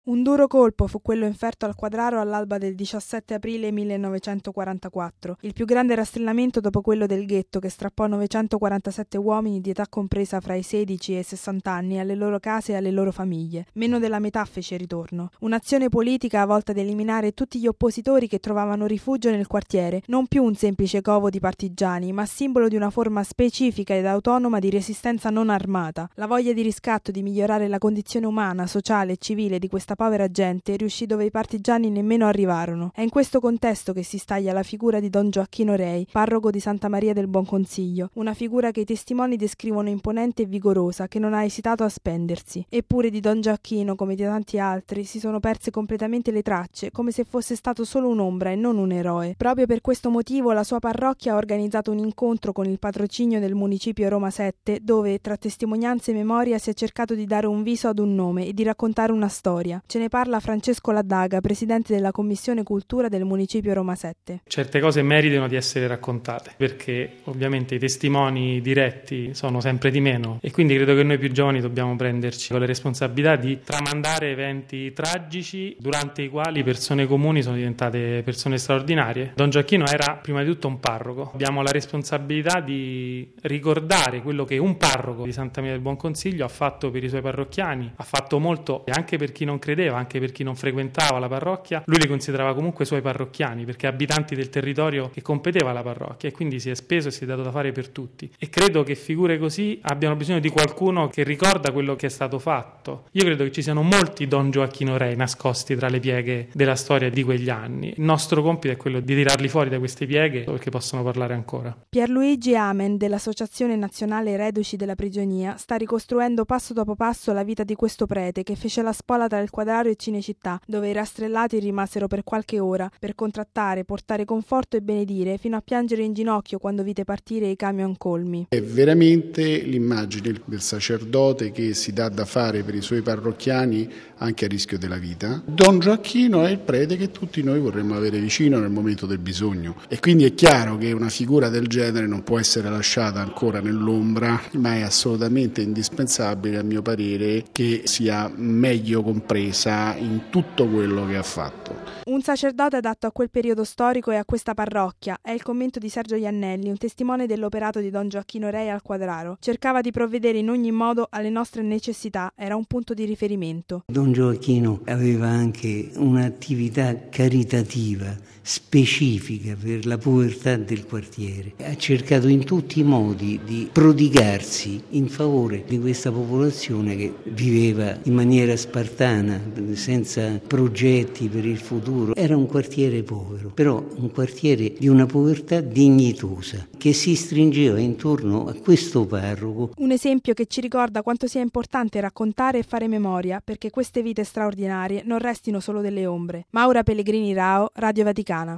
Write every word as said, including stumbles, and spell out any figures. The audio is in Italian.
Un duro colpo fu quello inferto al Quadraro all'alba del diciassette aprile millenovecentoquarantaquattro, il più grande rastrellamento dopo quello del ghetto che strappò novecentoquarantasette uomini di età compresa fra i sedici e i sessanta anni alle loro case e alle loro famiglie. Meno della metà fece ritorno. Un'azione politica volta ad eliminare tutti gli oppositori che trovavano rifugio nel quartiere, non più un semplice covo di partigiani, ma simbolo di una forma specifica ed autonoma di resistenza non armata. La voglia di riscatto di migliorare la condizione umana, sociale e civile di questa povera gente riuscì dove i partigiani nemmeno arrivarono. È in questo contesto che si staglia la figura di Don Gioacchino Rei, parroco di Santa Maria del Buon Consiglio, una figura che i testimoni descrivono imponente e vigorosa, che non ha esitato a spendersi. Eppure di Don Gioacchino, come di tanti altri, si sono perse completamente le tracce, come se fosse stato solo un'ombra e non un eroe. Proprio per questo motivo la sua parrocchia ha organizzato un incontro con il patrocinio del municipio Roma sette, dove, tra testimonianze e memoria, si è cercato di dare un viso ad un nome e di raccontare una storia. Ce ne parla Francesco Laddaga, presidente della Commissione Cultura del Municipio Roma sette. Certe cose meritano di essere raccontate, perché ovviamente i testimoni diretti sono sempre di meno e quindi credo che noi più giovani dobbiamo prenderci con le responsabilità di tramandare eventi tragici durante i quali persone comuni sono diventate persone straordinarie. Don Gioacchino era prima di tutto un parroco. Abbiamo la responsabilità di ricordare quello che un parroco di Santa Maria del Buon Consiglio ha fatto per i suoi parrocchiani, ha fatto molto anche per chi non credeva, anche per chi non frequentava la parrocchia. Lui li considerava comunque suoi parrocchiani perché abitanti del territorio che competeva alla parrocchia, e quindi si è speso e si è dato da fare per tutti, e credo che figure così abbiano bisogno di qualcuno che ricorda quello che è stato fatto. Io credo che ci siano molti Don Gioacchino Rei nascosti tra le pieghe della storia di quegli anni. Il nostro compito è quello di tirarli fuori da queste pieghe perché possono parlare ancora. Pierluigi Amen dell'Associazione Nazionale Reduci della Prigionia sta ricostruendo passo dopo passo la vita di questo prete che fece la spola tra il Quadraro e Cinecittà, dove i rastrellati rimasero per qualche ora per contrattare, portare conforto e benedire, fino a piangere in ginocchio quando vide partire i camion colmi. È veramente l'immagine del sacerdote che si dà da fare per i suoi parrocchiani anche a rischio della vita. Don Gioacchino è il prete che tutti noi vorremmo avere vicino nel momento del bisogno, e quindi è chiaro che una figura del genere non può essere lasciata ancora nell'ombra, ma è assolutamente indispensabile, a mio parere, che sia meglio compresa in tutto quello che ha fatto. Un sacerdote adatto a quel periodo storico e a questa parrocchia è il commento di Sergio Iannelli, un testimone dell'operato di Don Gioacchino Rei al Quadraro. Cercava di provvedere in ogni modo alle nostre necessità, era un punto di riferimento. Don Gioacchino aveva anche un'attività caritativa specifica per la povertà del quartiere. Ha cercato in tutti i modi di prodigarsi in favore di questa popolazione che viveva in maniera spartana, senza progetti per il futuro. Era un quartiere povero, però un quartiere di una povertà dignitosa che si stringeva intorno a questo parroco. Un esempio che ci ricorda quanto sia importante raccontare e fare memoria perché queste vite straordinarie non restino solo delle ombre. Maura Pellegrini Rao, Radio Vaticana.